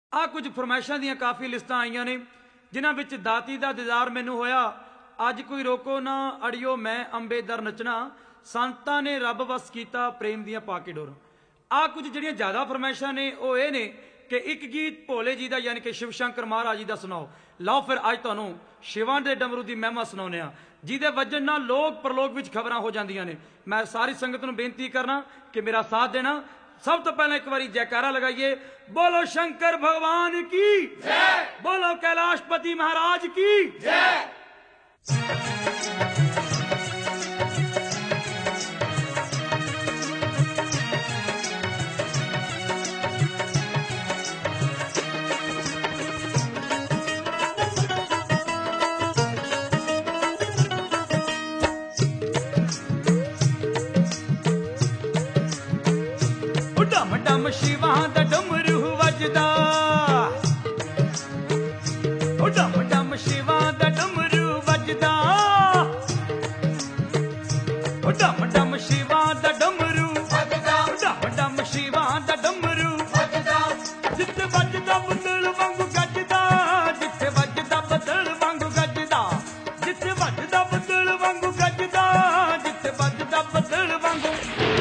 आ कुछ फरमाइशां दियां काफ़ी लिस्टां आईयां ने जिन्हां विच दाती दा दीदार मैनू होया, अज कोई रोको ना अड़ियो मैं अंबे दर नचना, संतां ने रब वस कीता प्रेम दियां पाके डोर। आ कुछ जिहड़ियां ज़्यादा फरमाइशां ने वो ये ने कि एक गीत भोले जी का यानी कि शिव शंकर महाराज जी का सुनाओ। लाओ फिर अज तुहानू शिवां दे डमरू की महिमा सुनाने जिहदे वजन नाल लोक परलोक विच खबरां हो जांदियां ने। मैं सारी संगत नूं बेनती करना कि मेरा साथ देना। सब तो पहले एक बारी जयकारा लगाइए, बोलो शंकर भगवान की जय, बोलो कैलाशपति महाराज की जय। डम डम शिवां दा डमरू वजदा, डम डम शिवां दा डमरू वजदा, डम डम शिवां दा डमरू वजदा, डम डम शिवां दा डमरू वजदा। जिथे वजदा बदल वांगू गजदा, जिथे वजदा बदल वांगू गजदा, जिथे वजदा बदल वांगू गजदा, जिथे वजदा बदल वांगू।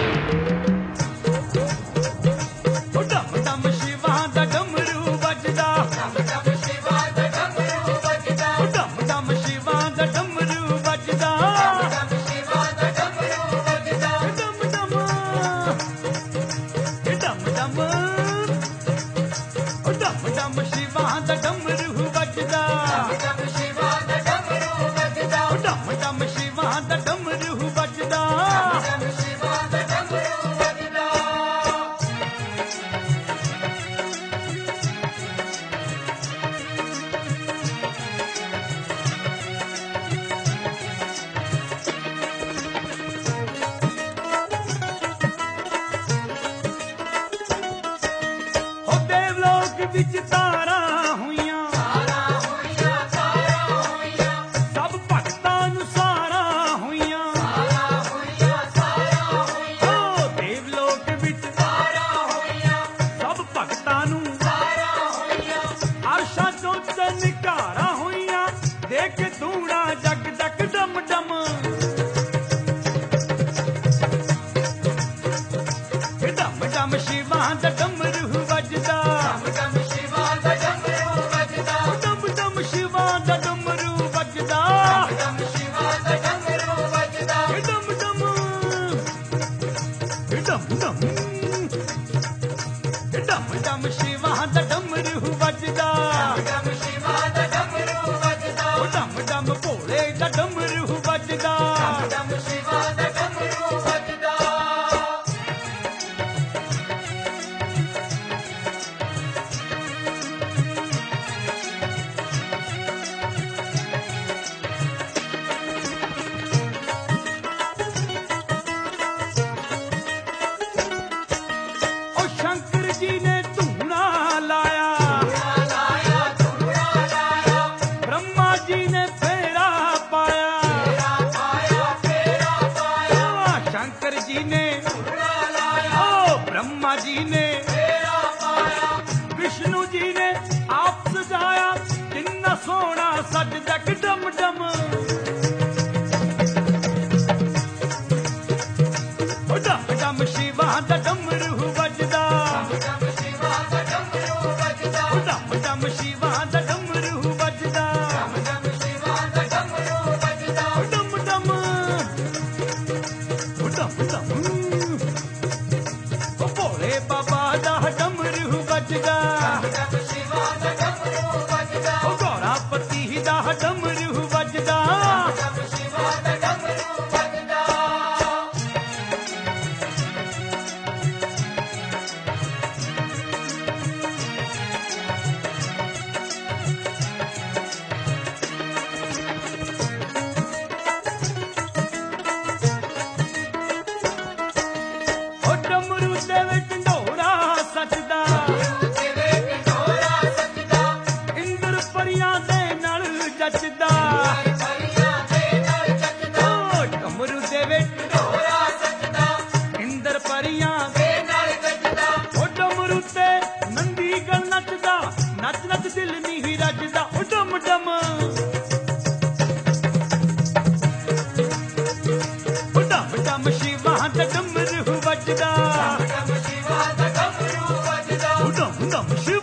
विच तारा हुइयां, सब भगतां नूं सारा हुइयां, ओ देवलोक विच सब भगतां नूं अरशां चों चनकारा हुइयां, देख धूड़ा जग तक डम डम। डम डम शिवां दा डमरू वजदा, भोले दा डमरू वजदा। शंकर जी ने धूना लाया, ब्रह्मा जी ने फेरा पाया, शंकर जी ने ओ ब्रह्मा जी ने विष्णु जी ने आप सजाया, किन्ना सोना सजदा डम डम। डम डम शिवां दा डमरू वजदा, डम डम शिवां दा डमरू वजदा, डम डम डम डम। भोले बाबा दा डमरू वजदा, गौरापति दा डमरू वजदा। डमरू दे विच ढोरा सजदा, ਧਮ ਧਮ ਸ਼ਿਵ